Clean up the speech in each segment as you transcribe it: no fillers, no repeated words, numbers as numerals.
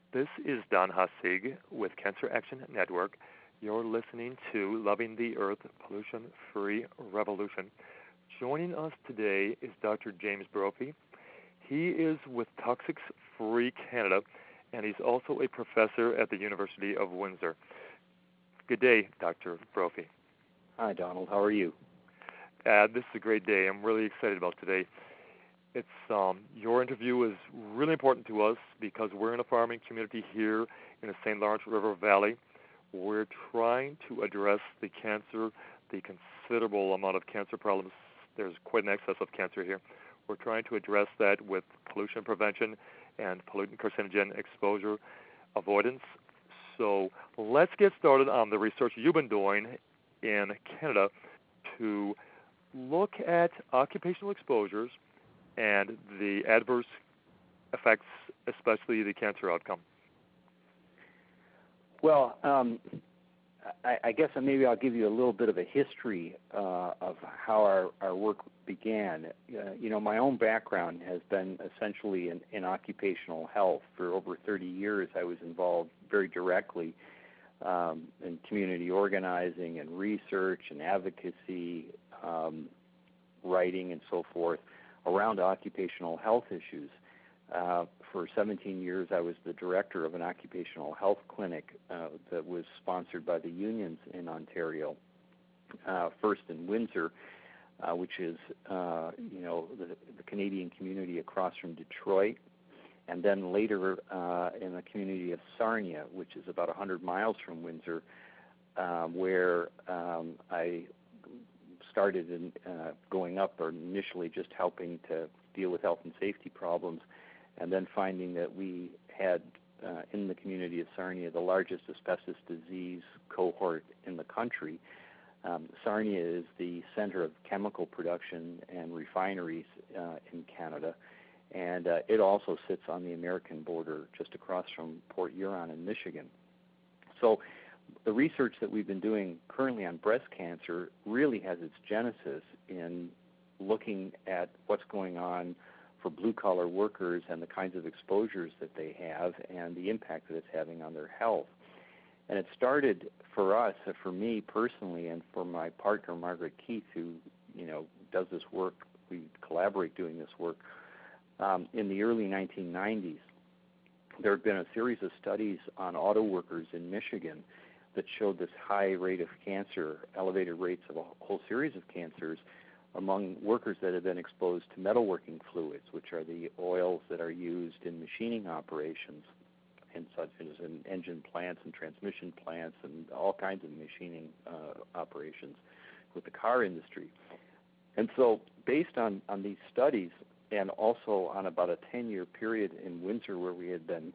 This is Don Hassig with Cancer Action Network. You're listening to Loving the Earth Pollution-Free Revolution. Joining us today is Dr. James Brophy. He is with Toxics Free Canada, and he's also a professor at the University of Windsor. Good day, Dr. Brophy. Hi, Donald. How are you? This is a great day. I'm really excited about today. It's your interview is really important to us because we're in a farming community here in the St. Lawrence River Valley. We're trying to address the cancer, the considerable amount of cancer problems. There's quite an excess of cancer here. We're trying to address that with pollution prevention and pollutant carcinogen exposure avoidance. So let's get started on the research you've been doing in Canada to look at occupational exposures and the adverse effects, especially the cancer outcome. Well, I guess maybe I'll give you a little bit of a history of how our work began. My own background has been essentially in occupational health. For over 30 years, I was involved very directly in community organizing and research and advocacy, writing and so forth around occupational health issues. For 17 years, I was the director of an occupational health clinic that was sponsored by the unions in Ontario, first in Windsor, which is, the Canadian community across from Detroit, and then later in the community of Sarnia, which is about 100 miles from Windsor, where I started in going up, or initially just helping to deal with health and safety problems, and then finding that we had in the community of Sarnia the largest asbestos disease cohort in the country. Sarnia is the center of chemical production and refineries in Canada, and it also sits on the American border just across from Port Huron in Michigan. So the research that we've been doing currently on breast cancer really has its genesis in looking at what's going on for blue-collar workers and the kinds of exposures that they have and the impact that it's having on their health. And it started for us, for me personally, and for my partner, Margaret Keith, who, does this work. We collaborate doing this work. In the early 1990s, there had been a series of studies on auto workers in Michigan that showed this high rate of cancer, elevated rates of a whole series of cancers among workers that have been exposed to metalworking fluids, which are the oils that are used in machining operations, and such as in engine plants and transmission plants and all kinds of machining operations with the car industry. And so based on these studies, and also on about a 10-year period in Windsor where we had been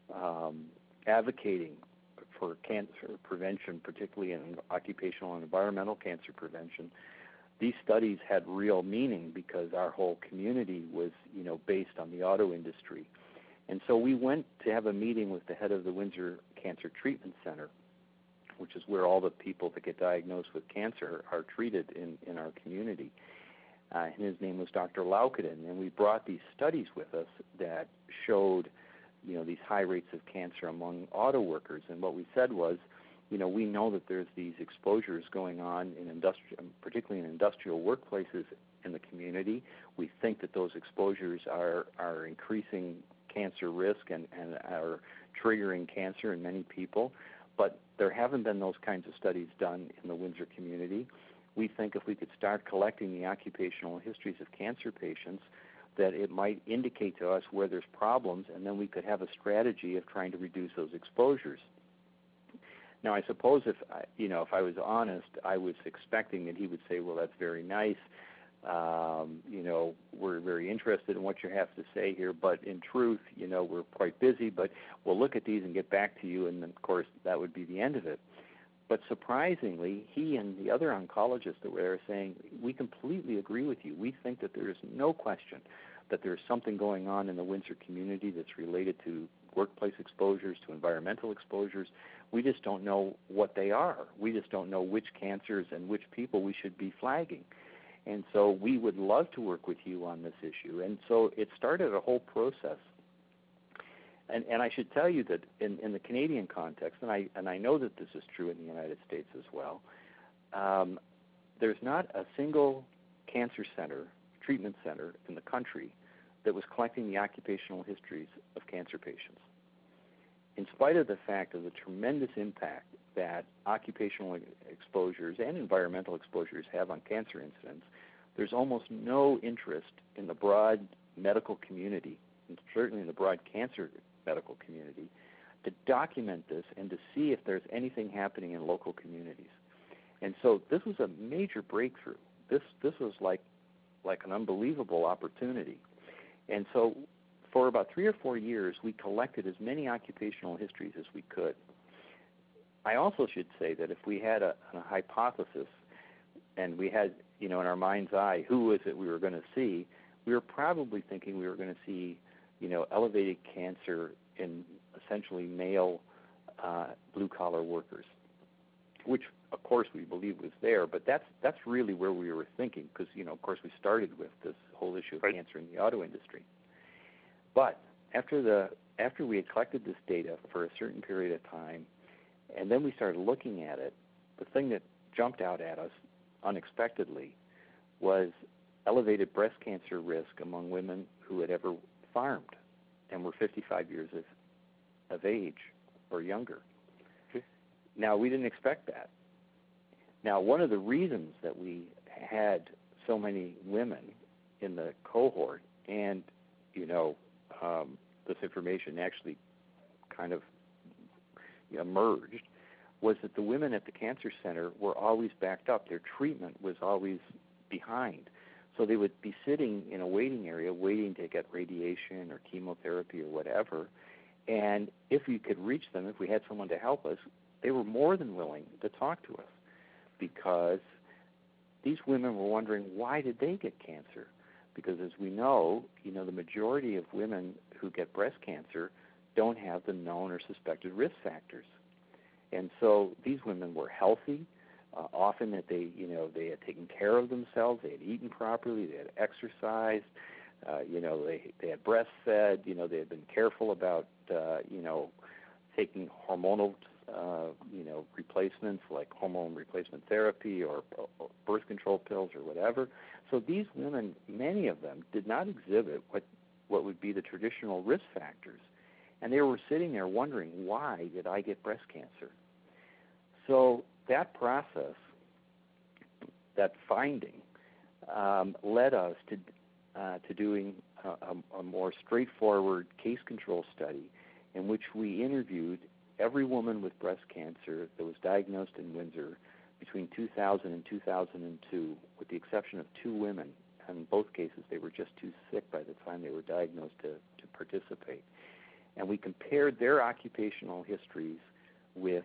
advocating for cancer prevention, particularly in occupational and environmental cancer prevention, these studies had real meaning because our whole community was, based on the auto industry. And so we went to have a meeting with the head of the Windsor Cancer Treatment Center, which is where all the people that get diagnosed with cancer are treated in our community. And his name was Dr. Laukkanen, and we brought these studies with us that showed, these high rates of cancer among auto workers. And what we said was, we know that there's these exposures going on in particularly in industrial workplaces in the community. We think that those exposures are increasing cancer risk and are triggering cancer in many people, but there haven't been those kinds of studies done in the Windsor community. We think if we could start collecting the occupational histories of cancer patients, that it might indicate to us where there's problems, and then we could have a strategy of trying to reduce those exposures. Now, I suppose if I was honest, I was expecting that he would say, well, that's very nice. We're very interested in what you have to say here, but in truth, we're quite busy, but we'll look at these and get back to you, and then, of course, that would be the end of it. But surprisingly, he and the other oncologists that were there are saying, we completely agree with you. We think that there is no question that there's something going on in the Windsor community that's related to workplace exposures, to environmental exposures. We just don't know what they are. We just don't know which cancers and which people we should be flagging. And so we would love to work with you on this issue. And so it started a whole process. And I should tell you that in the Canadian context, and I know that this is true in the United States as well, there's not a single cancer center, treatment center in the country that was collecting the occupational histories of cancer patients. In spite of the fact of the tremendous impact that occupational exposures and environmental exposures have on cancer incidence, there's almost no interest in the broad medical community, and certainly in the broad cancer medical community, to document this and to see if there's anything happening in local communities. And so this was a major breakthrough. This was like an unbelievable opportunity. And so for about 3 or 4 years, we collected as many occupational histories as we could. I also should say that if we had a hypothesis and we had, in our mind's eye, who is it we were going to see, we were probably thinking we were going to see, elevated cancer in essentially male blue-collar workers, which, of course, we believe was there. But that's really where we were thinking because, of course, we started with this whole issue of cancer in the auto industry. But after we had collected this data for a certain period of time, and then we started looking at it, the thing that jumped out at us unexpectedly was elevated breast cancer risk among women who had ever farmed and were 55 years of age or younger. Okay. Now, we didn't expect that. Now, one of the reasons that we had so many women in the cohort and, this information actually kind of emerged was that the women at the cancer center were always backed up. Their treatment was always behind. So they would be sitting in a waiting area waiting to get radiation or chemotherapy or whatever. And if we could reach them, if we had someone to help us, they were more than willing to talk to us because these women were wondering, why did they get cancer? Because as we know, the majority of women who get breast cancer don't have the known or suspected risk factors. And so these women were healthy, often that they had taken care of themselves, they had eaten properly, they had exercised, they had breastfed, they had been careful about, taking hormonal, replacements like hormone replacement therapy or birth control pills or whatever. So these women, many of them, did not exhibit what would be the traditional risk factors. And they were sitting there wondering, why did I get breast cancer? So that process, that finding, led us to doing a more straightforward case control study in which we interviewed every woman with breast cancer that was diagnosed in Windsor between 2000 and 2002, with the exception of 2 women. In both cases, they were just too sick by the time they were diagnosed to participate. And we compared their occupational histories with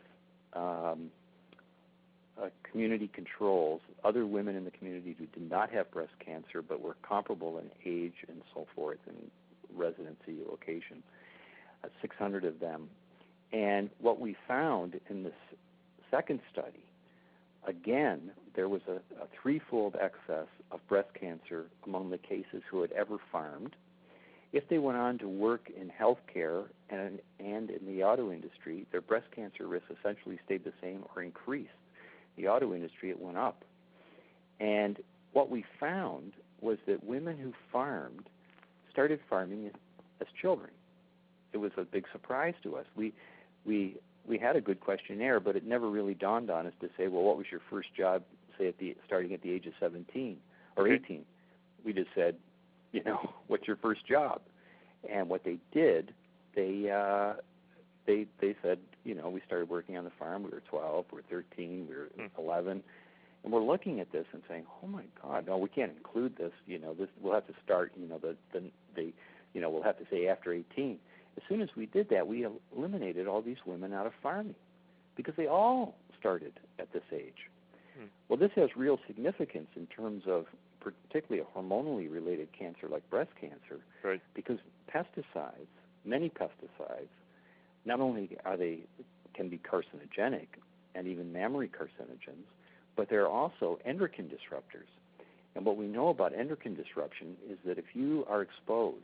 community controls, other women in the community who did not have breast cancer but were comparable in age and so forth and residency location, 600 of them. And what we found in this second study, again, there was a threefold excess of breast cancer among the cases who had ever farmed. If they went on to work in healthcare and in the auto industry, their breast cancer risk essentially stayed the same or increased. The auto industry, it went up. And what we found was that women who farmed started farming as children. It was a big surprise to us. We had a good questionnaire, but it never really dawned on us to say, well, what was your first job, say, starting at the age of 17 or 18? We just said, what's your first job? And what they did, they said, we started working on the farm. We were 12, we were 13, we were 11, and we're looking at this and saying, oh my God, no, we can't include this. This we'll have to start. We'll have to say after 18. As soon as we did that, we eliminated all these women out of farming because they all started at this age. Well, this has real significance in terms of particularly a hormonally related cancer like breast cancer, right? Because pesticides, many pesticides, not only can be carcinogenic and even mammary carcinogens, but they're also endocrine disruptors. And what we know about endocrine disruption is that if you are exposed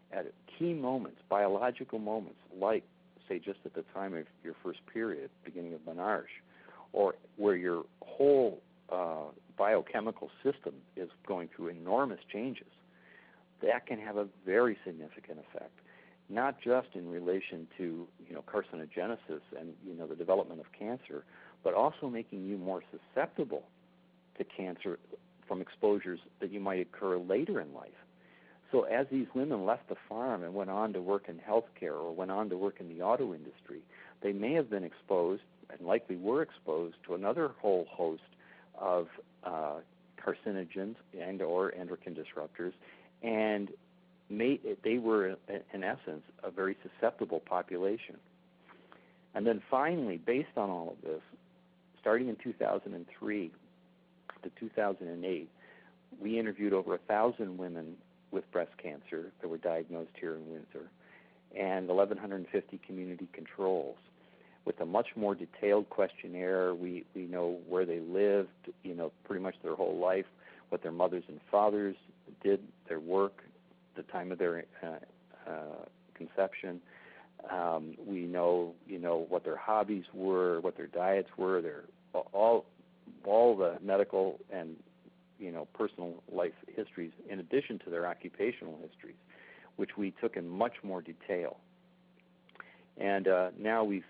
at key moments, biological moments, like, say, just at the time of your first period, beginning of menarche, or where your whole biochemical system is going through enormous changes, that can have a very significant effect, not just in relation to carcinogenesis and the development of cancer, but also making you more susceptible to cancer from exposures that you might occur later in life. So as these women left the farm and went on to work in healthcare or went on to work in the auto industry, they may have been exposed, and likely were exposed, to another whole host of carcinogens and or endocrine disruptors, and they were, in essence, a very susceptible population. And then finally, based on all of this, starting in 2003 to 2008, we interviewed over 1,000 women with breast cancer that were diagnosed here in Windsor, and 1,150 community controls. With a much more detailed questionnaire, we know where they lived, pretty much their whole life, what their mothers and fathers did, their work, the time of their conception. We know, what their hobbies were, what their diets were, all the medical and personal life histories, in addition to their occupational histories, which we took in much more detail. And now the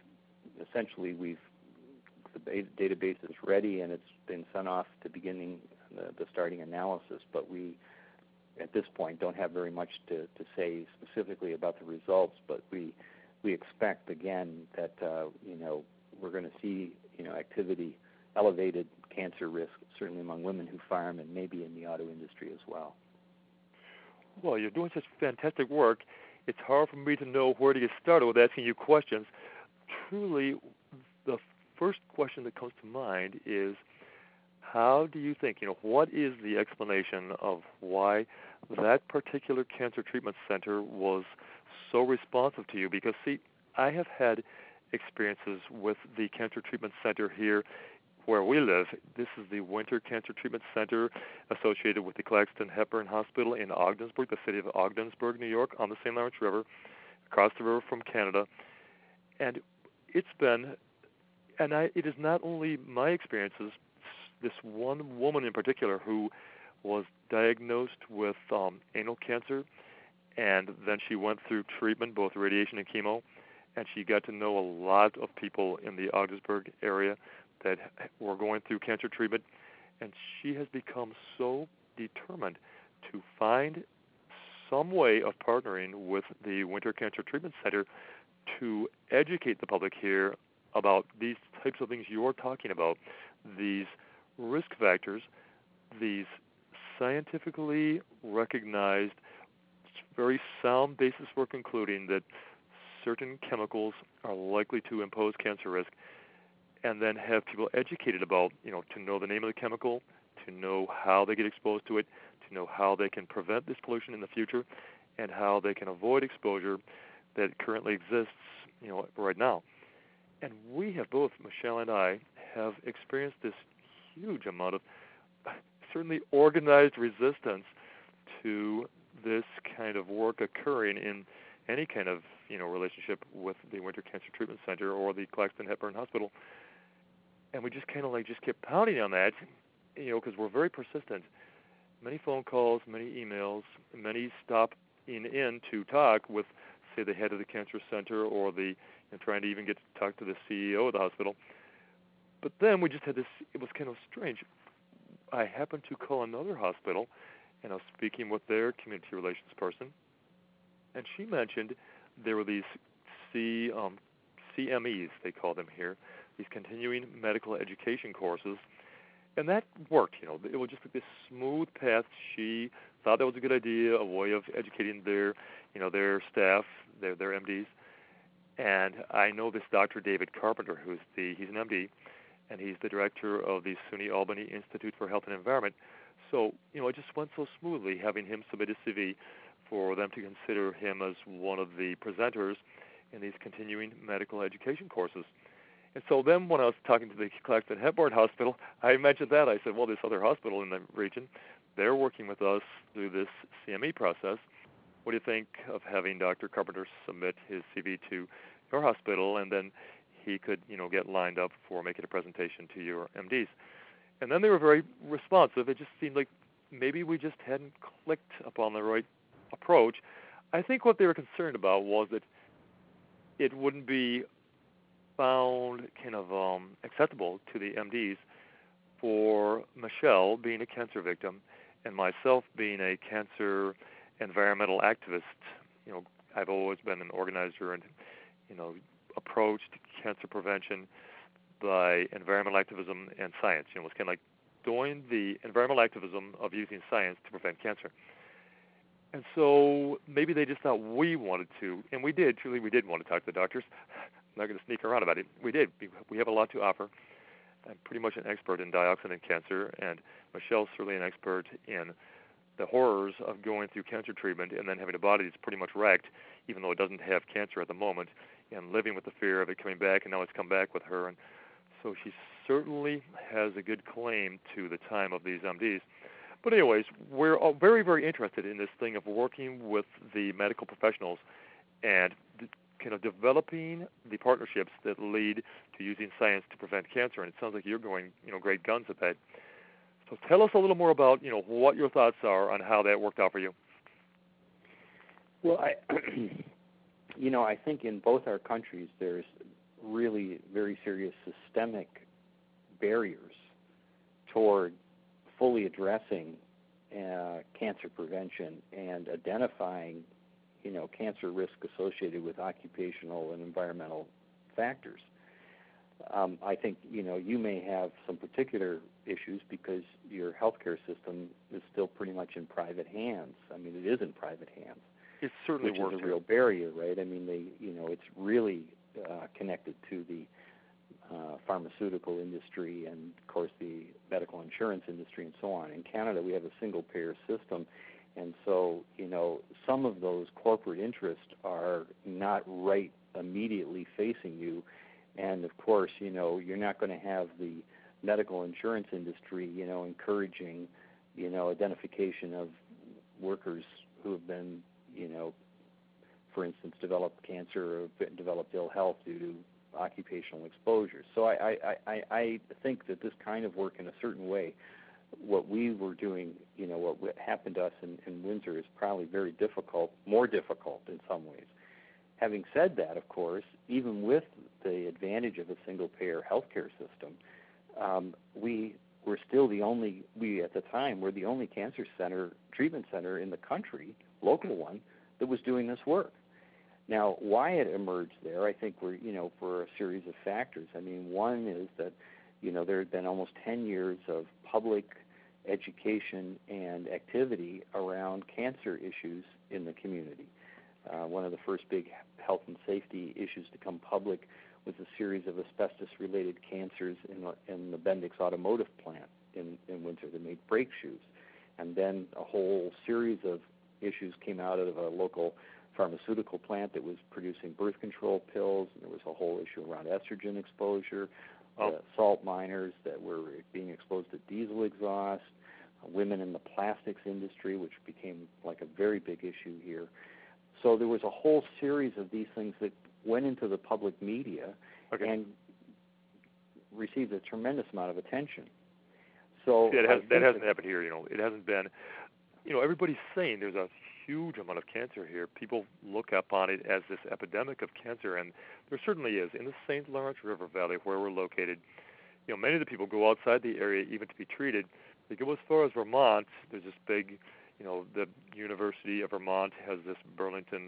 database is ready, and it's been sent off to beginning the starting analysis. But we, at this point, don't have very much to say specifically about the results. But we expect again that we're going to see activity, elevated cancer risk, certainly among women who farm, and maybe in the auto industry as well. Well, you're doing such fantastic work. It's hard for me to know where to get started with asking you questions. Truly, the first question that comes to mind is, how do you think, what is the explanation of why that particular cancer treatment center was so responsive to you? Because, see, I have had experiences with the cancer treatment center here where we live. This is the Winter Cancer Treatment Center associated with the Claxton Hepburn Hospital in Ogdensburg, the city of Ogdensburg, New York, on the St. Lawrence River, across the river from Canada. And it is not only my experiences. This one woman in particular who was diagnosed with anal cancer, and then she went through treatment, both radiation and chemo, and she got to know a lot of people in the Ogdensburg area that were going through cancer treatment, and she has become so determined to find some way of partnering with the Winter Cancer Treatment Center to educate the public here about these types of things you're talking about, these risk factors, these scientifically recognized, very sound basis for concluding that certain chemicals are likely to impose cancer risk, and then have people educated about, to know the name of the chemical, to know how they get exposed to it, to know how they can prevent this pollution in the future, and how they can avoid exposure that currently exists, right now. And we have both, Michelle and I, have experienced this huge amount of certainly organized resistance to this kind of work occurring in any kind of, relationship with the Winter Cancer Treatment Center or the Claxton Hepburn Hospital. And we just kind of just kept pounding on that, because we're very persistent. Many phone calls, many emails, many stopping in to talk with, say, the head of the cancer center or trying to even get to talk to the CEO of the hospital. But then we just had this, it was kind of strange. I happened to call another hospital, and I was speaking with their community relations person, and she mentioned there were these CMEs, they call them here, these continuing medical education courses, and that worked. It was just like this smooth path. She thought that was a good idea, a way of educating their staff, their MDs. And I know this Dr. David Carpenter, he's an MD, and he's the director of the SUNY Albany Institute for Health and Environment. So, it just went so smoothly having him submit his CV for them to consider him as one of the presenters in these continuing medical education courses. And so then when I was talking to the Claxton Hepburn Hospital, I mentioned that. I said, well, this other hospital in the region, they're working with us through this CME process. What do you think of having Dr. Carpenter submit his CV to your hospital, and then he could, get lined up for making a presentation to your MDs? And then they were very responsive. It just seemed like maybe we just hadn't clicked upon the right approach. I think what they were concerned about was that it wouldn't be found kind of acceptable to the MDs for Michelle being a cancer victim and myself being a cancer environmental activist. I've always been an organizer and, approached cancer prevention by environmental activism and science. It's kind of like doing the environmental activism of using science to prevent cancer. And so maybe they just thought we wanted to, and we did, truly we did want to talk to the doctors. I'm not going to sneak around about it. We did. We have a lot to offer. I'm pretty much an expert in dioxin and cancer, and Michelle's certainly an expert in the horrors of going through cancer treatment and then having a body that's pretty much wrecked, even though it doesn't have cancer at the moment, and living with the fear of it coming back, and now it's come back with her. And so she certainly has a good claim to the time of these MDs. But anyways, we're all very, very interested in this thing of working with the medical professionals and kind of developing the partnerships that lead to using science to prevent cancer. And it sounds like you're going, great guns at that. So tell us a little more about, what your thoughts are on how that worked out for you. Well, I think in both our countries there's really very serious systemic barriers toward fully addressing cancer prevention and identifying, cancer risk associated with occupational and environmental factors. I think, you may have some particular issues because your healthcare system is still pretty much in private hands. I mean, it is in private hands. It certainly which works. Is a real barrier, right? I mean, it's really connected to the pharmaceutical industry and, of course, the medical insurance industry and so on. In Canada, we have a single-payer system, and so, some of those corporate interests are not right immediately facing you. And, of course, you're not going to have the medical insurance industry, encouraging, identification of workers who have been, for instance, developed cancer or developed ill health due to occupational exposure. So I think that this kind of work in a certain way, what we were doing, what happened to us in Windsor is probably very difficult, more difficult in some ways. Having said that, of course, even with the advantage of a single-payer healthcare system, we were still at the time, were the only cancer treatment center in the country, local one, that was doing this work. Now, why it emerged there, I think for a series of factors. I mean, one is that, there had been almost 10 years of public education and activity around cancer issues in the community. One of the first big health and safety issues to come public was a series of asbestos-related cancers in the Bendix automotive plant in Windsor that made brake shoes. And then a whole series of issues came out of a local pharmaceutical plant that was producing birth control pills. And there was a whole issue around estrogen exposure, salt miners that were being exposed to diesel exhaust, women in the plastics industry, which became like a very big issue here. So there was a whole series of these things that went into the public media and received a tremendous amount of attention. So that hasn't happened here. It hasn't been. Everybody's saying there's a huge amount of cancer here. People look upon it as this epidemic of cancer, and there certainly is. In the St. Lawrence River Valley, where we're located, many of the people go outside the area even to be treated. They go as far as Vermont. There's this big, the University of Vermont has this Burlington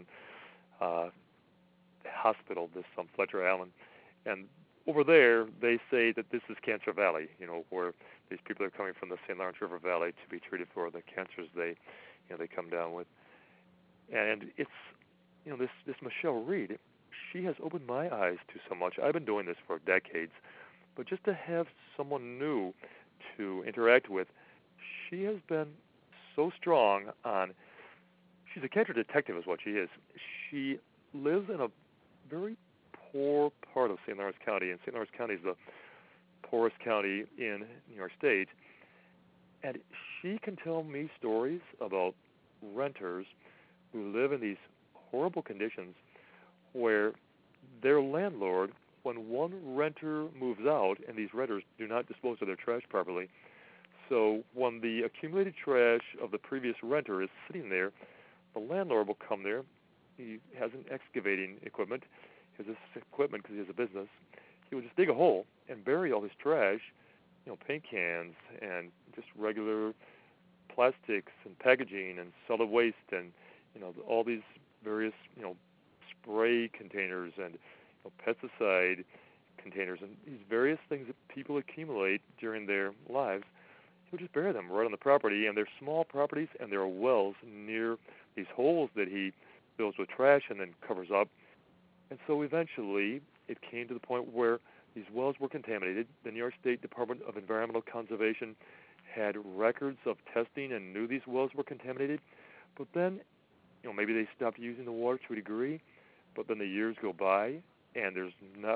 hospital, this Fletcher Allen, and over there they say that this is Cancer Valley, where these people are coming from the St. Lawrence River Valley to be treated for the cancers they come down with. And it's, this Michelle Reed, she has opened my eyes to so much. I've been doing this for decades, but just to have someone new to interact with, she has been so strong on. She's a cancer detective, is what she is. She lives in a very poor part of St. Lawrence County, and St. Lawrence County is the poorest county in New York State. And she can tell me stories about renters who live in these horrible conditions where their landlord, when one renter moves out, and these renters do not dispose of their trash properly, so when the accumulated trash of the previous renter is sitting there, the landlord will come there. He has an excavating equipment. He has this equipment because he has a business. He will just dig a hole and bury all his trash, paint cans and just regular plastics and packaging and solid waste and, all these various, spray containers and pesticide containers and these various things that people accumulate during their lives. He'll just bury them right on the property, and they're small properties, and there are wells near these holes that he fills with trash and then covers up. And so eventually it came to the point where these wells were contaminated. The New York State Department of Environmental Conservation had records of testing and knew these wells were contaminated. But then, maybe they stopped using the water to a degree, but then the years go by, and there's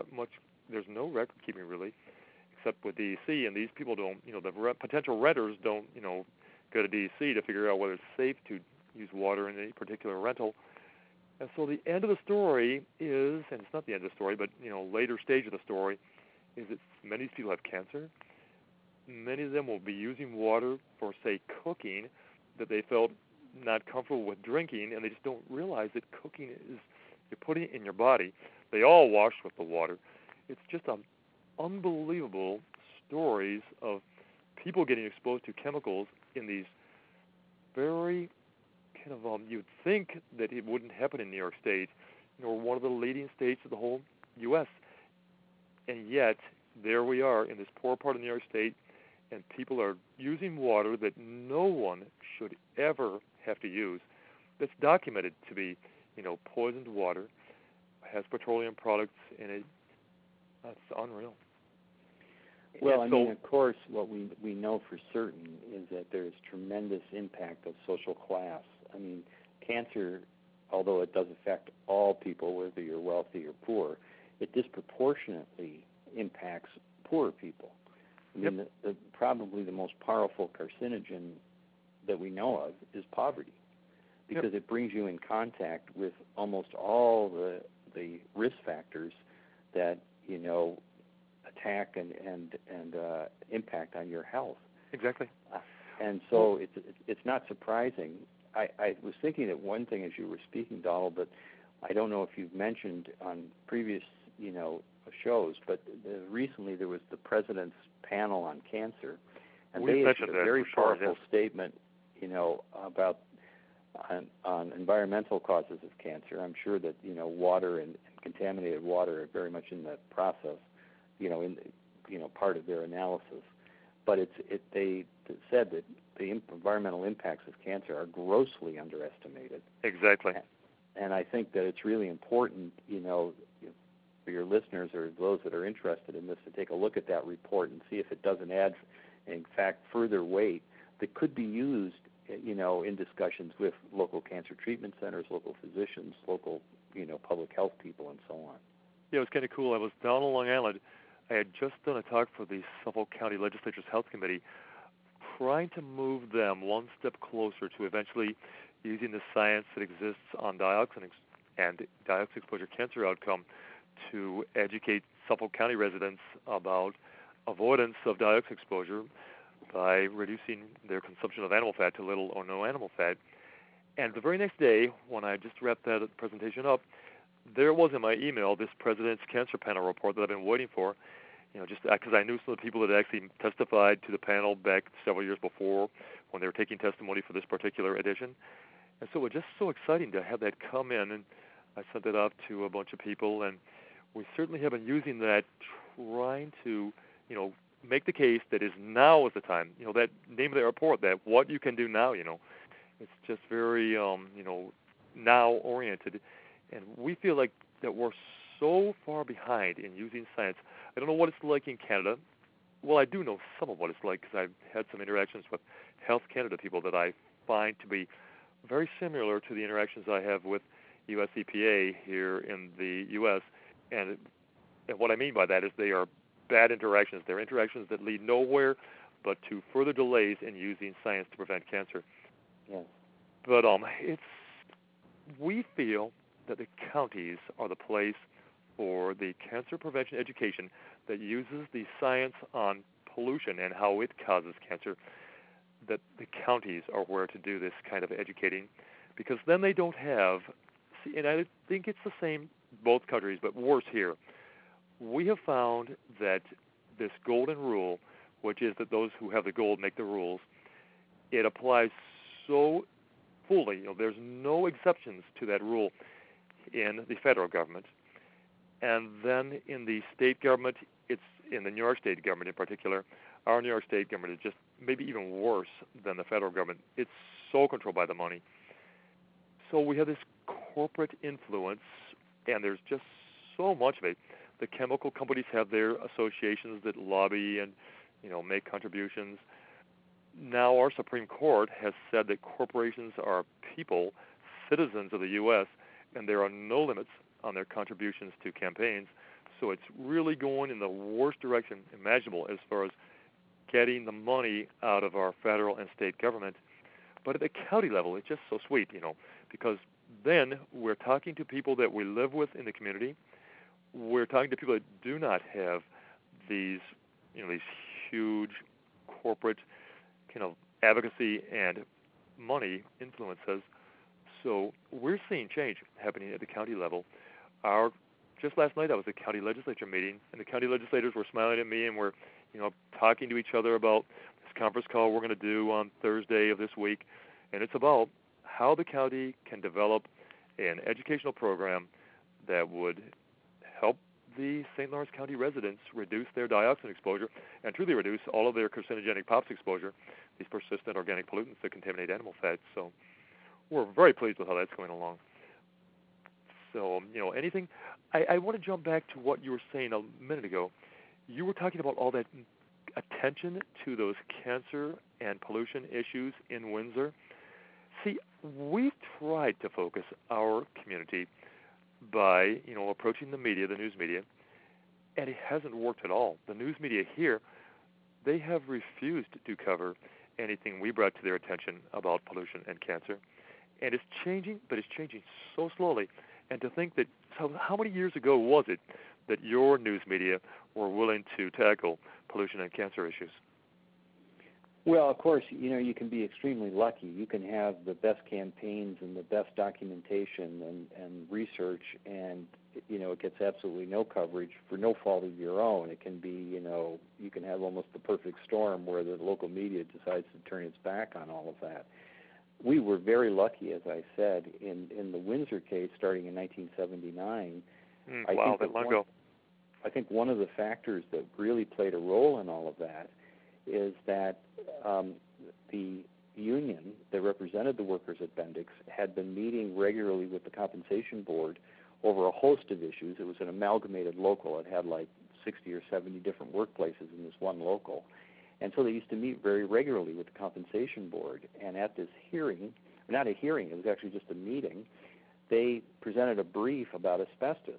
no record keeping really, except with DEC, and these people don't, the potential renters don't, go to DEC to figure out whether it's safe to use water in any particular rental. And so the end of the story is, and it's not the end of the story, but, later stage of the story, is that many of these people have cancer. Many of them will be using water for, say, cooking that they felt not comfortable with drinking, and they just don't realize that cooking is, you're putting it in your body. They all wash with the water. It's just unbelievable stories of people getting exposed to chemicals in these very kind of, you'd think that it wouldn't happen in New York State, one of the leading states of the whole U.S., and yet there we are in this poor part of New York State, and people are using water that no one should ever have to use. That's documented to be, poisoned water, has petroleum products in it. That's unreal. Well, of course, what we know for certain is that there's tremendous impact of social class. Cancer, although it does affect all people, whether you're wealthy or poor, it disproportionately impacts poorer people. Probably the most powerful carcinogen that we know of is poverty, because it brings you in contact with almost all the risk factors that attack and impact on your health. Exactly. And so it's not surprising. I was thinking that one thing as you were speaking, Donald, but I don't know if you've mentioned on previous shows, but recently there was the President's Panel on Cancer, and they issued a very powerful statement, about on environmental causes of cancer. I'm sure that water and contaminated water are very much in the process, part of their analysis. But they said that the environmental impacts of cancer are grossly underestimated. Exactly. And I think that it's really important, for your listeners or those that are interested in this to take a look at that report and see if it doesn't add, in fact, further weight that could be used, in discussions with local cancer treatment centers, local physicians, local, public health people, and so on. Yeah, it was kind of cool. I was down on Long Island. I had just done a talk for the Suffolk County Legislature's Health Committee, trying to move them one step closer to eventually using the science that exists on dioxin and dioxin exposure cancer outcome to educate Suffolk County residents about avoidance of dioxin exposure by reducing their consumption of animal fat to little or no animal fat. And the very next day, when I just wrapped that presentation up, there was in my email this President's Cancer Panel report that I've been waiting for, just because I knew some of the people that actually testified to the panel back several years before when they were taking testimony for this particular edition. And so it was just so exciting to have that come in, and I sent it off to a bunch of people, and we certainly have been using that, trying to, make the case that is now is the time. That name of the report, that what you can do now, it's just very, now oriented. And we feel like that we're so far behind in using science. I don't know what it's like in Canada. Well, I do know some of what it's like because I've had some interactions with Health Canada people that I find to be very similar to the interactions I have with U.S. EPA here in the U.S. And what I mean by that is they are bad interactions. They're interactions that lead nowhere but to further delays in using science to prevent cancer. Yes. But we feel that the counties are the place for the cancer prevention education that uses the science on pollution and how it causes cancer, that the counties are where to do this kind of educating, because then they don't have, and I think it's the same both countries, but worse here. We have found that this golden rule, which is that those who have the gold make the rules, it applies so fully. There's no exceptions to that rule in the federal government. And then in the state government, it's in the New York State government in particular. Our New York State government is just maybe even worse than the federal government. It's so controlled by the money. So we have this corporate influence, and there's just so much of it. The chemical companies have their associations that lobby and, make contributions. Now our Supreme Court has said that corporations are people, citizens of the U.S., and there are no limits on their contributions to campaigns. So it's really going in the worst direction imaginable as far as getting the money out of our federal and state government. But at the county level, it's just so sweet, because then we're talking to people that we live with in the community. We're talking to people that do not have these, these huge corporate kind of advocacy and money influences. So we're seeing change happening at the county level. Just last night I was at a county legislature meeting, and the county legislators were smiling at me, and we're, talking to each other about this conference call we're going to do on Thursday of this week, and it's about how the county can develop an educational program that would help the St. Lawrence County residents reduce their dioxin exposure and truly reduce all of their carcinogenic POPs exposure, these persistent organic pollutants that contaminate animal fats. So we're very pleased with how that's going along. So, anything, I want to jump back to what you were saying a minute ago. You were talking about all that attention to those cancer and pollution issues in Windsor. See, we've tried to focus our community by, approaching the media, the news media, and it hasn't worked at all. The news media here, they have refused to cover anything we brought to their attention about pollution and cancer. And it's changing, but it's changing so slowly. And to think that, so how many years ago was it that your news media were willing to tackle pollution and cancer issues? Well, of course, you can be extremely lucky. You can have the best campaigns and the best documentation and research, and, it gets absolutely no coverage for no fault of your own. It can be, you can have almost the perfect storm where the local media decides to turn its back on all of that. We were very lucky, as I said, in the Windsor case starting in 1979. Wow, that long ago. I think one of the factors that really played a role in all of that is that the union that represented the workers at Bendix had been meeting regularly with the compensation board over a host of issues. It was an amalgamated local. It had like 60 or 70 different workplaces in this one local. And so they used to meet very regularly with the compensation board. And at this hearing, not a hearing, it was actually just a meeting, they presented a brief about asbestos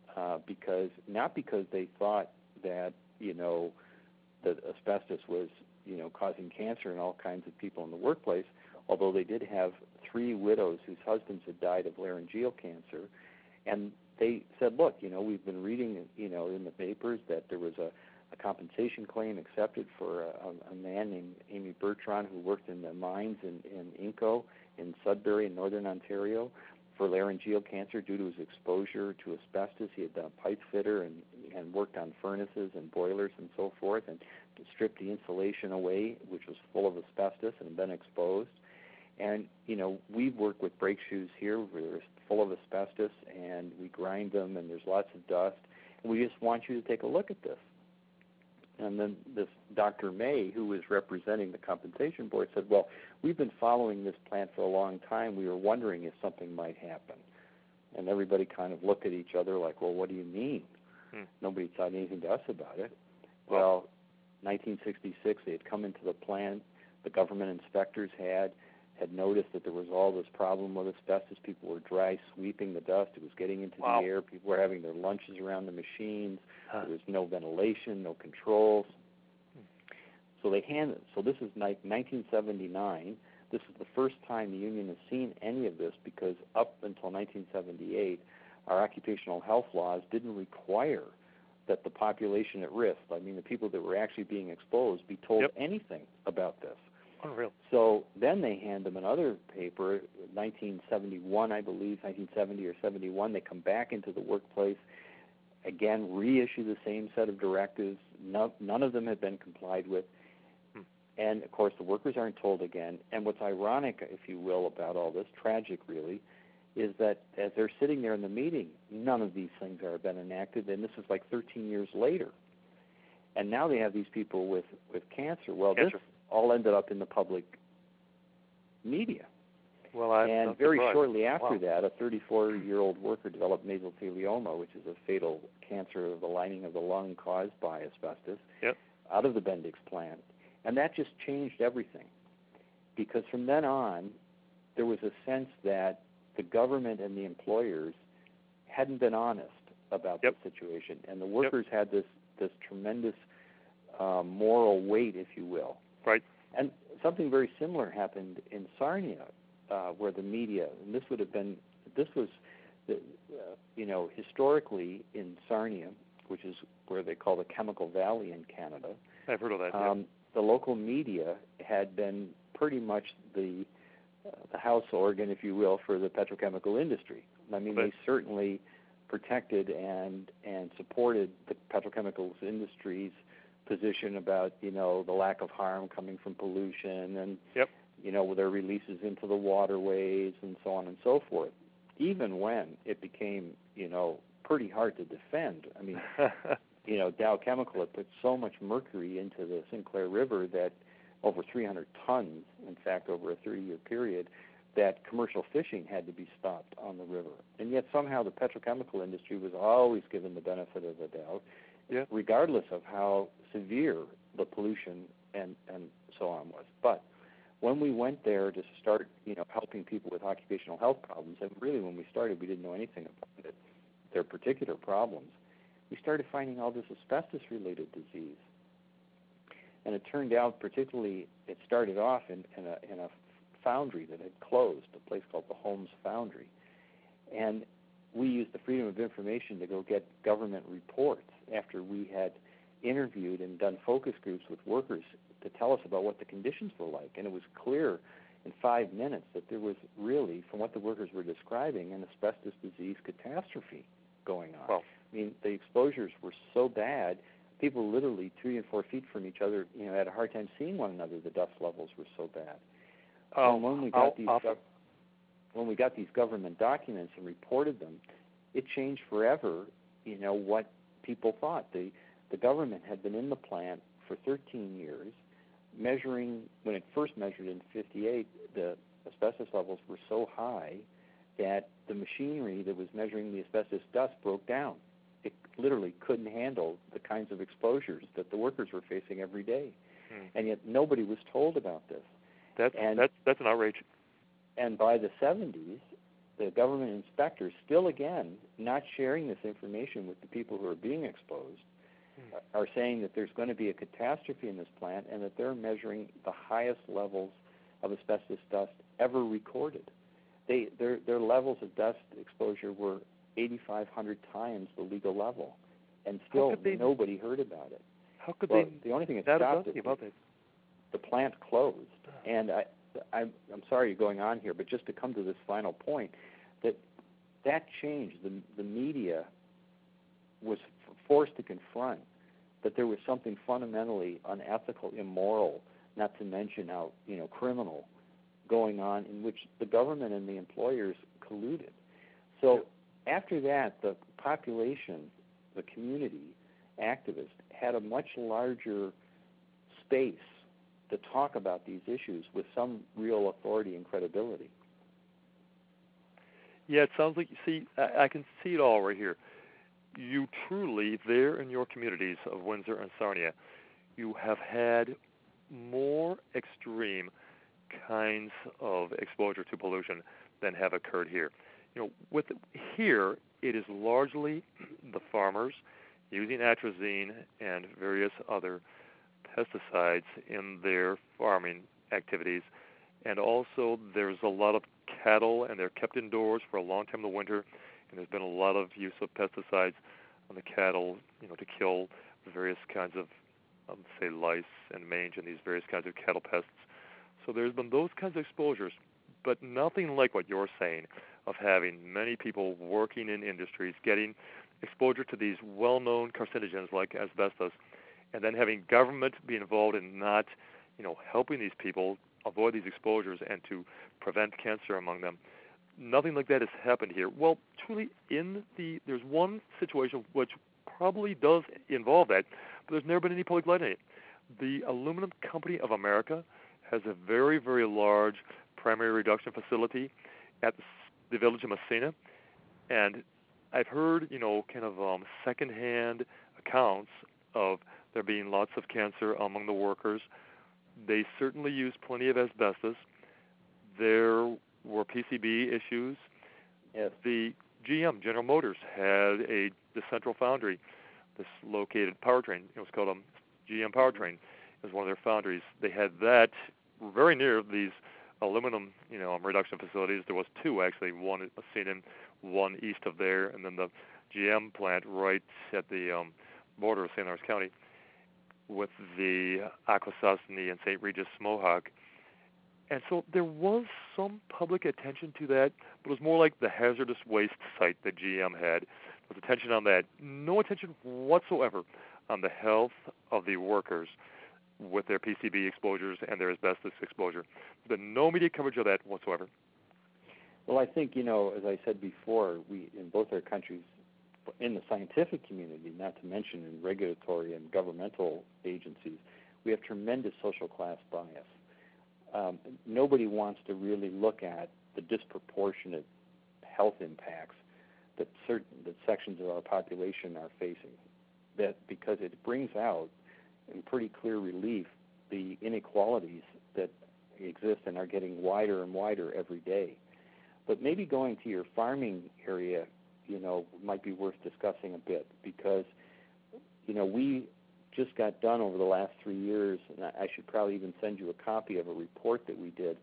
not because they thought that, that asbestos was, causing cancer in all kinds of people in the workplace, although they did have 3 widows whose husbands had died of laryngeal cancer. And they said, look, we've been reading, in the papers that there was a compensation claim accepted for a man named Amy Bertrand who worked in the mines in Inco in Sudbury in northern Ontario for laryngeal cancer due to his exposure to asbestos. He had been a pipe fitter and worked on furnaces and boilers and so forth, and stripped the insulation away, which was full of asbestos and had been exposed. And, we've worked with brake shoes here where they're full of asbestos, and we grind them, and there's lots of dust. And we just want you to take a look at this. And then this Dr. May, who was representing the compensation board, said, well, we've been following this plant for a long time. We were wondering if something might happen. And everybody kind of looked at each other like, well, what do you mean? Nobody thought anything to us about it. Well, 1966, they had come into the plant. The government inspectors had noticed that there was all this problem with asbestos. People were dry sweeping the dust. It was getting into the air. People were having their lunches around the machines. There was no ventilation, no controls. So this is 1979. This is the first time the union has seen any of this, because up until 1978, our occupational health laws didn't require that the population at risk, I mean the people that were actually being exposed, be told anything about this. Unreal. So then they hand them another paper, 1971, I believe, 1970 or 71. They come back into the workplace, again, reissue the same set of directives. None of them have been complied with. And, of course, the workers aren't told again. And what's ironic, if you will, about all this, tragic really, is that as they're sitting there in the meeting, none of these things have been enacted, and this is like 13 years later. And now they have these people with cancer. Well, this all ended up in the public media. Well, and very shortly after that, a 34-year-old worker developed mesothelioma, which is a fatal cancer of the lining of the lung caused by asbestos, out of the Bendix plant. And that just changed everything, because from then on, there was a sense that the government and the employers hadn't been honest about the situation, and the workers had this tremendous moral weight, if you will. Right. And something very similar happened in Sarnia, where the media, and this was historically in Sarnia, which is where they call the Chemical Valley in Canada. I've heard of that. The local media had been pretty much the house organ, if you will, for the petrochemical industry. I mean, they certainly protected and supported the petrochemicals industry's position about, the lack of harm coming from pollution and, with their releases into the waterways and so on and so forth, even when it became, pretty hard to defend. I mean, Dow Chemical had put so much mercury into the Sinclair River that over 300 tons, in fact, over a 30-year period, that commercial fishing had to be stopped on the river. And yet somehow the petrochemical industry was always given the benefit of the doubt, regardless of how severe the pollution and so on was. But when we went there to start, helping people with occupational health problems, and really when we started we didn't know anything about it, their particular problems, we started finding all this asbestos-related disease. And it turned out, particularly, it started off in a foundry that had closed, a place called the Holmes Foundry. And we used the Freedom of Information to go get government reports after we had interviewed and done focus groups with workers to tell us about what the conditions were like. And it was clear in 5 minutes that there was really, from what the workers were describing, an asbestos disease catastrophe going on. Well, I mean, the exposures were so bad, people literally 3 and 4 feet from each other, had a hard time seeing one another. The dust levels were so bad. When we got these government documents and reported them, it changed forever, what people thought. The government had been in the plant for 13 years, measuring, when it first measured in 58, the asbestos levels were so high that the machinery that was measuring the asbestos dust broke down. It literally couldn't handle the kinds of exposures that the workers were facing every day. And yet nobody was told about this. That's an outrage. And by the 70s, the government inspectors, still again, not sharing this information with the people who are being exposed, are saying that there's going to be a catastrophe in this plant and that they're measuring the highest levels of asbestos dust ever recorded. Their levels of dust exposure were 8,500 times the legal level, and still nobody heard about it. How could the only thing that stopped it was the plant closed. And I'm sorry going on here, but just to come to this final point, that changed. The media was forced to confront that there was something fundamentally unethical, immoral, not to mention criminal, going on, in which the government and the employers colluded. So after that, the population, the community, activists, had a much larger space to talk about these issues with some real authority and credibility. Yeah, it sounds like, I can see it all right here. You truly, there in your communities of Windsor and Sarnia, you have had more extreme kinds of exposure to pollution than have occurred here. Here, it is largely the farmers using atrazine and various other pesticides in their farming activities, And also, there's a lot of cattle, and they're kept indoors for a long time in the winter, and there's been a lot of use of pesticides on the cattle, to kill the various kinds of, say, lice and mange and these various kinds of cattle pests. So there's been those kinds of exposures, but nothing like what you're saying of having many people working in industries getting exposure to these well-known carcinogens like asbestos, and then having government be involved in not, helping these people avoid these exposures and to prevent cancer among them. Nothing like that has happened here. Well, truly, there's one situation which probably does involve that, but there's never been any public light in it. The Aluminum Company of America has a very, very large primary reduction facility at the village of Massena, and I've heard, secondhand accounts of there being lots of cancer among the workers. They certainly use plenty of asbestos. There were PCB issues. Yes. The GM, General Motors, had the Central Foundry, this located powertrain. It was called GM Powertrain. It was one of their foundries. They had that very near these aluminum, reduction facilities. There was two, actually, one at Massena, one east of there, and then the GM plant right at the border of St. Lawrence County with the Akwesasne and St. Regis Mohawk. And so there was some public attention to that, but it was more like the hazardous waste site that GM had. There was attention on that. No attention whatsoever on the health of the workers with their PCB exposures and their asbestos exposure. There's been no media coverage of that whatsoever. Well, I think, as I said before, we, in both our countries, in the scientific community, not to mention in regulatory and governmental agencies, we have tremendous social class bias. Nobody wants to really look at the disproportionate health impacts that sections of our population are facing. That because it brings out in pretty clear relief the inequalities that exist and are getting wider and wider every day. But maybe going to your farming area, might be worth discussing a bit because, we just got done over the last 3 years, and I should probably even send you a copy of a report that we did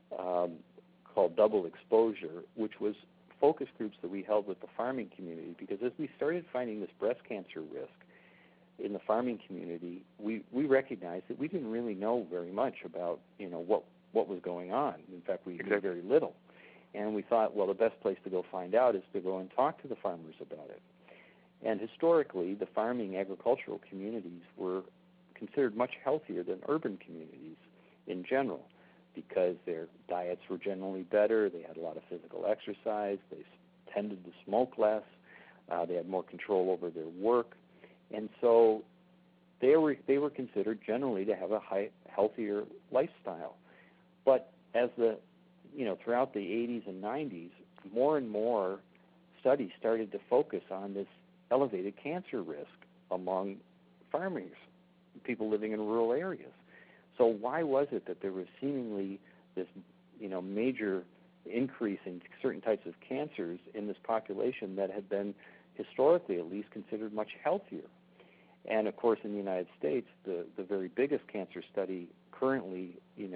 called Double Exposure, which was focus groups that we held with the farming community, because as we started finding this breast cancer risk in the farming community, we recognized that we didn't really know very much about, what was going on. In fact, we knew very little. And we thought, well, the best place to go find out is to go and talk to the farmers about it. And historically, the farming agricultural communities were considered much healthier than urban communities in general because their diets were generally better, they had a lot of physical exercise, they tended to smoke less, they had more control over their work. And so they were considered generally to have a healthier lifestyle. But as throughout the 80s and 90s, more and more studies started to focus on this elevated cancer risk among farmers, people living in rural areas. So why was it that there was seemingly this, major increase in certain types of cancers in this population that had been historically at least considered much healthier? And of course, in the United States, the very biggest cancer study currently,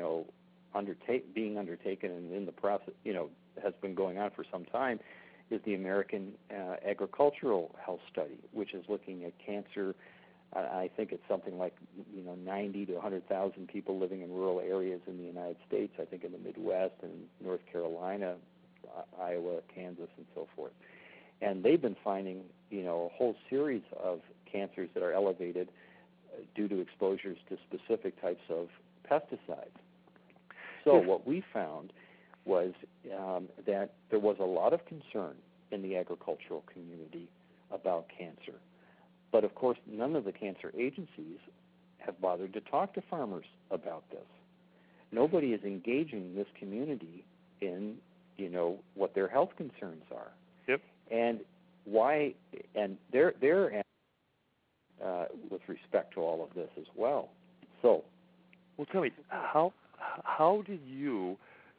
being undertaken and in the process, has been going on for some time, is the American Agricultural Health Study, which is looking at cancer. I think it's something like 90 to 100,000 people living in rural areas in the United States. I think in the Midwest and North Carolina, Iowa, Kansas, and so forth. And they've been finding a whole series of cancers that are elevated due to exposures to specific types of pesticides. So what we found was that there was a lot of concern in the agricultural community about cancer. But, of course, none of the cancer agencies have bothered to talk to farmers about this. Nobody is engaging this community in, what their health concerns are. Yep. And why, and they're with respect to all of this as well. So, well, tell me, how did you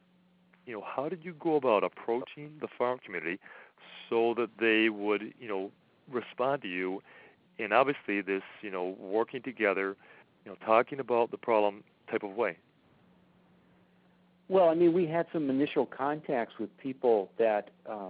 go about approaching the farm community so that they would, respond to you in obviously this, working together, talking about the problem type of way? Well, I mean, we had some initial contacts with people that,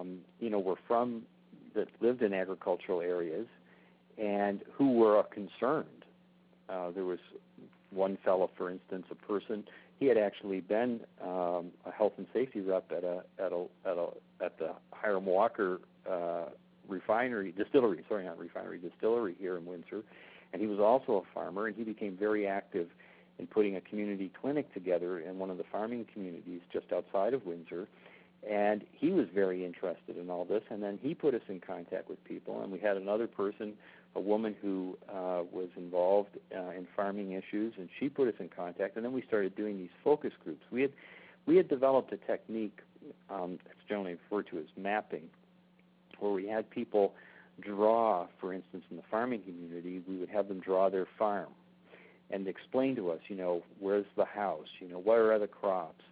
that lived in agricultural areas and who were concerned. There was one fellow, for instance, a person. He had actually been a health and safety rep at the Hiram Walker distillery here in Windsor, and he was also a farmer, and he became very active in putting a community clinic together in one of the farming communities just outside of Windsor. And he was very interested in all this, and then he put us in contact with people. And we had another person, a woman who was involved in farming issues, and she put us in contact. And then we started doing these focus groups. We had developed a technique that's generally referred to as mapping, where we had people draw, for instance, in the farming community, we would have them draw their farm and explain to us, where's the house, what are the crops,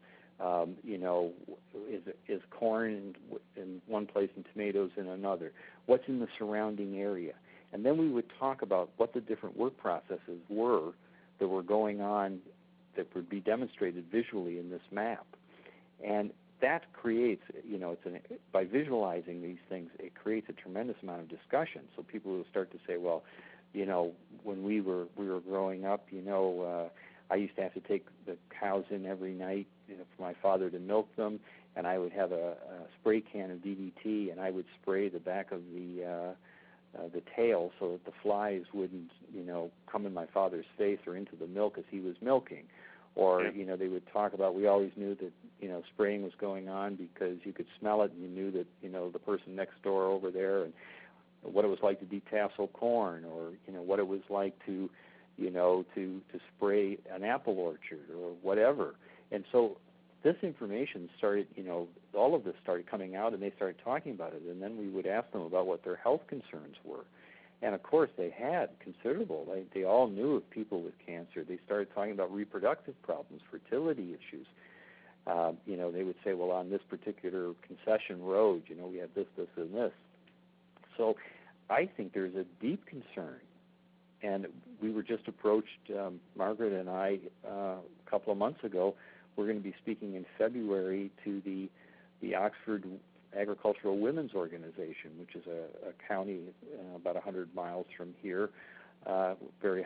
is corn in one place and tomatoes in another, what's in the surrounding area. And then we would talk about what the different work processes were that were going on that would be demonstrated visually in this map. And that creates, by visualizing these things, it creates a tremendous amount of discussion. So people will start to say, well, when we were growing up, I used to have to take the cows in every night for my father to milk them, and I would have a spray can of DDT, and I would spray the back of the tail so that the flies wouldn't, come in my father's face or into the milk as he was milking. Or, they would talk about, we always knew that, spraying was going on because you could smell it and you knew that, the person next door over there, and what it was like to detassel corn, or, what it was like to spray an apple orchard or whatever. And so this information started, all of this started coming out, and they started talking about it. And then we would ask them about what their health concerns were. And, of course, they had considerable. They all knew of people with cancer. They started talking about reproductive problems, fertility issues. They would say, well, on this particular concession road, we have this, this, and this. So I think there's a deep concern. And we were just approached, Margaret and I, a couple of months ago. We're going to be speaking in February to the Oxford Agricultural Women's Organization, which is a county about 100 miles from here, very,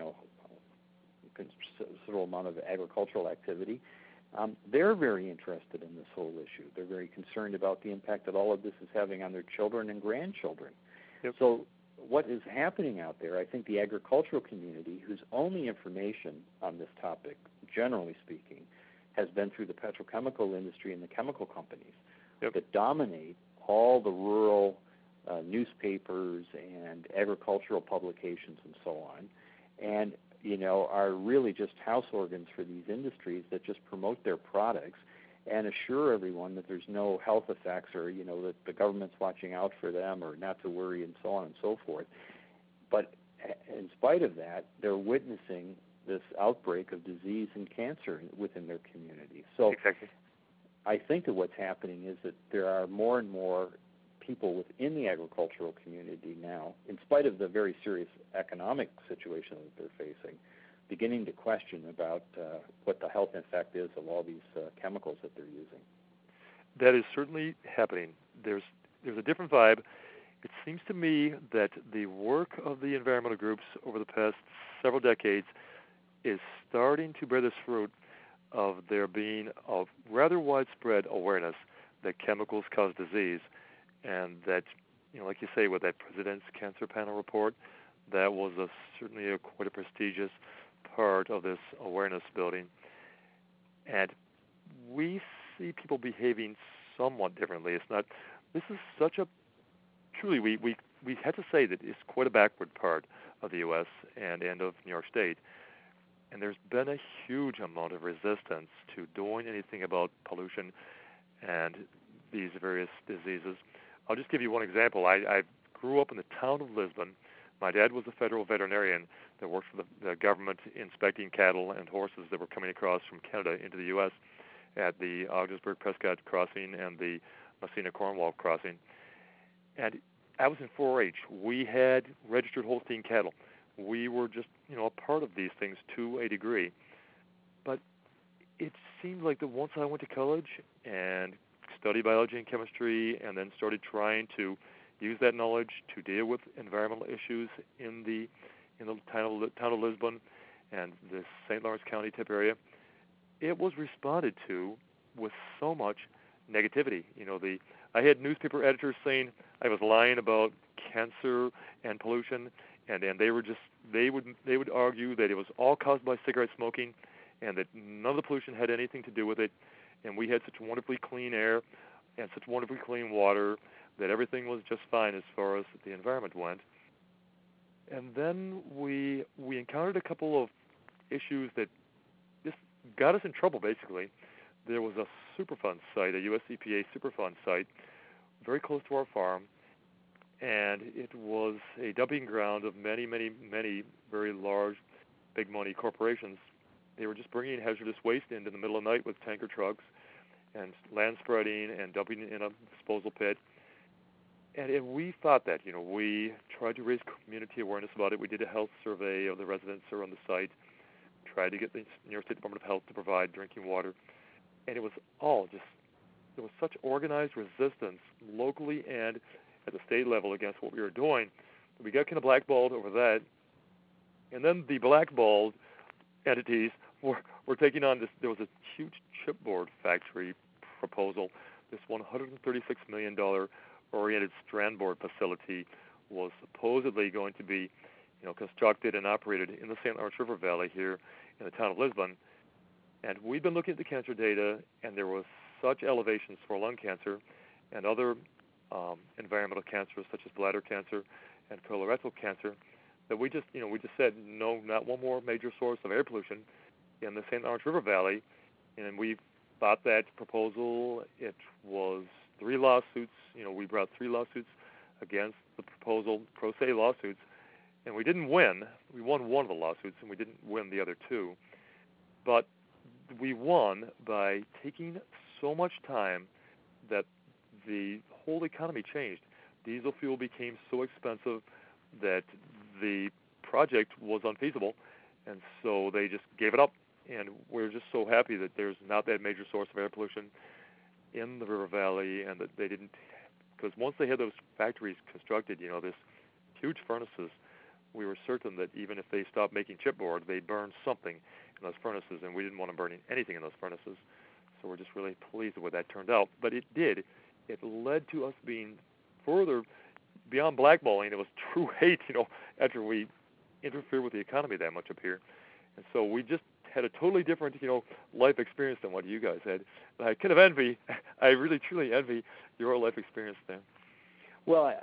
considerable amount of agricultural activity. They're very interested in this whole issue. They're very concerned about the impact that all of this is having on their children and grandchildren. Yep. So what is happening out there, I think the agricultural community, whose only information on this topic, generally speaking, has been through the petrochemical industry and the chemical companies that dominate all the rural newspapers and agricultural publications and so on, and are really just house organs for these industries that just promote their products and assure everyone that there's no health effects, or that the government's watching out for them, or not to worry, and so on and so forth. But in spite of that, they're witnessing this outbreak of disease and cancer within their community. So exactly. I think that what's happening is that there are more and more people within the agricultural community now, in spite of the very serious economic situation that they're facing, beginning to question about what the health effect is of all these chemicals that they're using. That is certainly happening. There's a different vibe. It seems to me that the work of the environmental groups over the past several decades is starting to bear this fruit of there being a rather widespread awareness that chemicals cause disease, and that, like you say, with that President's Cancer Panel report, that was certainly quite a prestigious part of this awareness building. And we see people behaving somewhat differently. This is such a, truly, we had to say that it's quite a backward part of the U.S. and of New York State. And there's been a huge amount of resistance to doing anything about pollution and these various diseases. I'll just give you one example. I grew up in the town of Lisbon. My dad was a federal veterinarian that worked for the government inspecting cattle and horses that were coming across from Canada into the U.S. at the Augsburg-Prescott crossing and the Messina-Cornwall crossing. And I was in 4-H. We had registered Holstein cattle. We were just, a part of these things to a degree. But it seemed like that once I went to college and studied biology and chemistry, and then started trying to use that knowledge to deal with environmental issues in the town of Lisbon and the St. Lawrence County type area, it was responded to with so much negativity. I had newspaper editors saying I was lying about cancer and pollution, and they would argue that it was all caused by cigarette smoking, and that none of the pollution had anything to do with it, and we had such wonderfully clean air and such wonderfully clean water that everything was just fine as far as the environment went. And then we encountered a couple of issues that just got us in trouble, basically. There was a Superfund site, a US EPA Superfund site, very close to our farm, and it was a dumping ground of many, many, many very large, big money corporations. They were just bringing hazardous waste into the middle of the night with tanker trucks and land spreading and dumping it in a disposal pit. And we thought that, we tried to raise community awareness about it. We did a health survey of the residents around the site, tried to get the New York State Department of Health to provide drinking water. And it was all just, there was such organized resistance locally and at the state level against what we were doing. We got kind of blackballed over that. And then the blackballed entities were taking on this. There was a huge chipboard factory proposal. This $136 million oriented strand board facility was supposedly going to be, constructed and operated in the St. Lawrence River Valley here in the town of Lisbon. And we've been looking at the cancer data, and there was such elevations for lung cancer and other environmental cancers such as bladder cancer and colorectal cancer that we just said no, not one more major source of air pollution in the St. Lawrence River Valley. And we fought that proposal. It was 3 lawsuits. We brought 3 lawsuits against the proposal, pro se lawsuits, and we didn't win. We won one of the lawsuits, and we didn't win the other 2. But we won by taking so much time that the whole economy changed. Diesel fuel became so expensive that the project was unfeasible, and so they just gave it up. And we're just so happy that there's not that major source of air pollution in the river valley, and that they didn't, because once they had those factories constructed, this huge furnaces, we were certain that even if they stopped making chipboard, they'd burn something in those furnaces, and we didn't want them burning anything in those furnaces. So we're just really pleased with what that turned out. But it did. It led to us being further beyond blackballing. It was true hate, after we interfered with the economy that much up here. And so we just had a totally different, life experience than what you guys had. And I kind of envy, I really truly envy your life experience there. Well,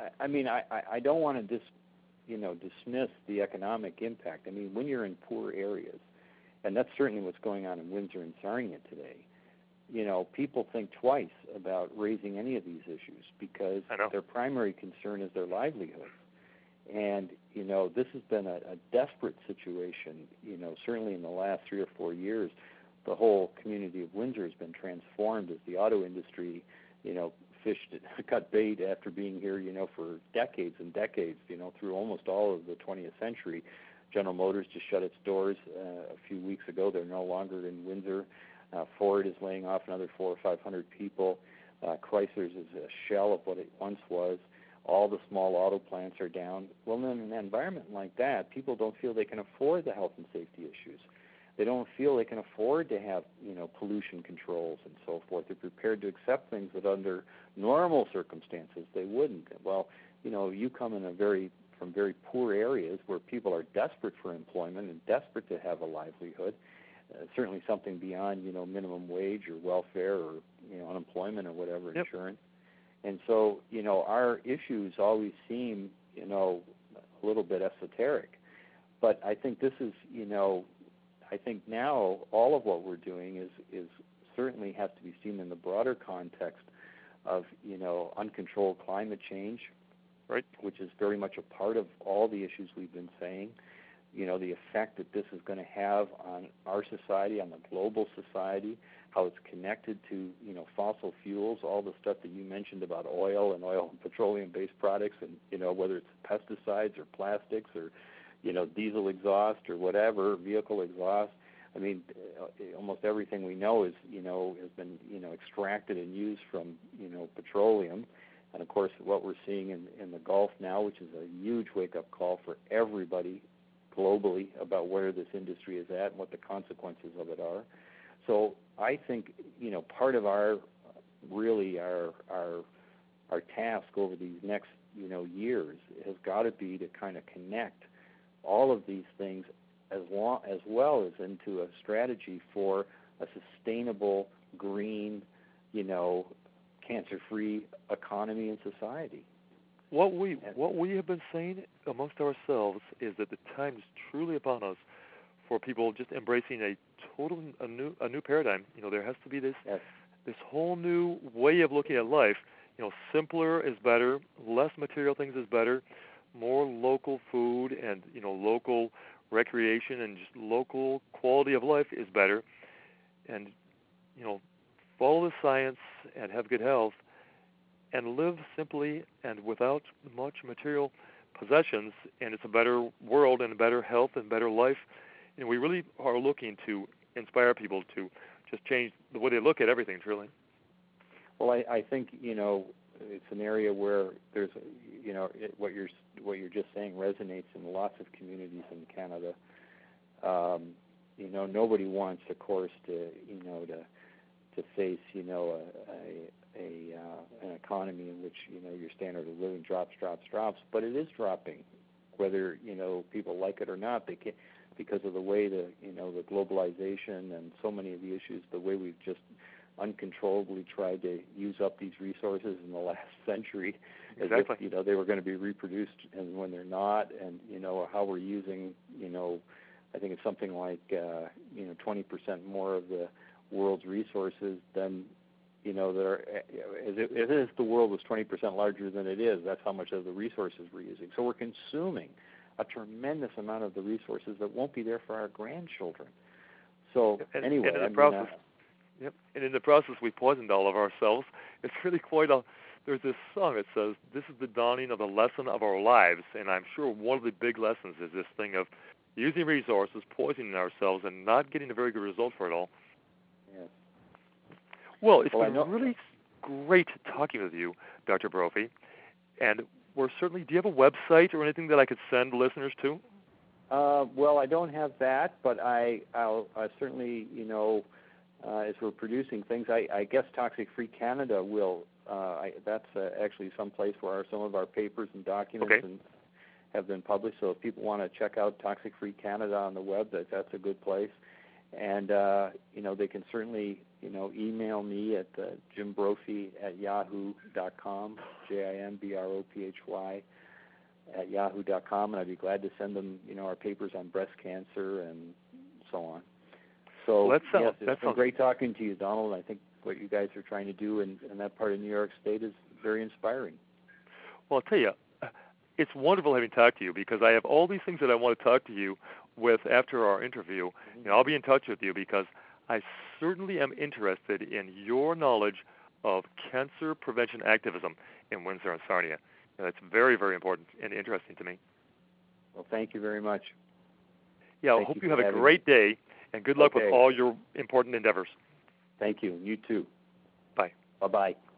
I don't want to dismiss the economic impact. I mean, when you're in poor areas, and that's certainly what's going on in Windsor and Sarnia today, people think twice about raising any of these issues because their primary concern is their livelihood. And, this has been a desperate situation, certainly in the last 3 or 4 years. The whole community of Windsor has been transformed as the auto industry, cut bait after being here, for decades and decades, through almost all of the 20th century. General Motors just shut its doors a few weeks ago. They're no longer in Windsor. Ford is laying off another 400 or 500 people. Chrysler's is a shell of what it once was. All the small auto plants are down. Well, in an environment like that, people don't feel they can afford the health and safety issues. They don't feel they can afford to have, pollution controls and so forth. They're prepared to accept things that under normal circumstances they wouldn't. Well, you come from very poor areas where people are desperate for employment and desperate to have a livelihood, certainly something beyond, minimum wage or welfare or, unemployment or whatever, yep. Insurance. And so, our issues always seem, a little bit esoteric. But I think this is, I think now all of what we're doing is certainly has to be seen in the broader context of, uncontrolled climate change, right, which is very much a part of all the issues we've been saying. The effect that this is going to have on our society, on the global society, how it's connected to, fossil fuels, all the stuff that you mentioned about oil and petroleum-based products, and, whether it's pesticides or plastics or, diesel exhaust or whatever, vehicle exhaust, I mean, almost everything we know is, has been, extracted and used from, petroleum. And, of course, what we're seeing in the Gulf now, which is a huge wake-up call for everybody globally about where this industry is at and what the consequences of it are. So I think, part of our task over these next, years has got to be to kind of connect all of these things as well as into a strategy for a sustainable, green, cancer-free economy and society. What we have been saying amongst ourselves is that the time is truly upon us for people just embracing a new paradigm. There has to be this whole new way of looking at life. Simpler is better, less material things is better, more local food and local recreation and just local quality of life is better. And follow the science and have good health and live simply and without much material possessions, and it's a better world and a better health and better life. And we really are looking to inspire people to just change the way they look at everything, truly. Well, I think, it's an area where there's, what you're just saying resonates in lots of communities in Canada. Nobody wants, of course, to face, an economy in which, your standard of living drops, but it is dropping, whether, people like it or not. They can't, because of the way the globalization and so many of the issues, the way we've just uncontrollably tried to use up these resources in the last century, exactly. As if, they were going to be reproduced, and when they're not, and how we're using, I think it's something like 20% more of the world's resources than that are. If the world was 20% larger than it is, that's how much of the resources we're using. So we're consuming a tremendous amount of the resources that won't be there for our grandchildren. So anyway, and in the process. Yep. And in the process, we poisoned all of ourselves. It's really there's this song that says, this is the dawning of the lesson of our lives. And I'm sure one of the big lessons is this thing of using resources, poisoning ourselves, and not getting a very good result for it all. Yes. Well, it's been really great talking with you, Dr. Brophy. And do you have a website or anything that I could send listeners to? Well, I don't have that, but I'll certainly, as we're producing things, I guess Toxic Free Canada will. That's actually some place where some of our papers and documents have been published. So if people want to check out Toxic Free Canada on the web, that's a good place. And they can certainly email me at jimbrophy@yahoo.com, JIMBROPHY @yahoo.com, and I'd be glad to send them our papers on breast cancer and so on. So it's been great talking to you, Donald. I think what you guys are trying to do in that part of New York State is very inspiring. Well, I'll tell you, it's wonderful having talked to you because I have all these things that I want to talk to you with after our interview. Mm-hmm. I'll be in touch with you because I certainly am interested in your knowledge of cancer prevention activism in Windsor and Sarnia. And that's very, very important and interesting to me. Well, thank you very much. Yeah, I hope you have a great day, and good luck with all your important endeavors. Thank you. You too. Bye. Bye-bye.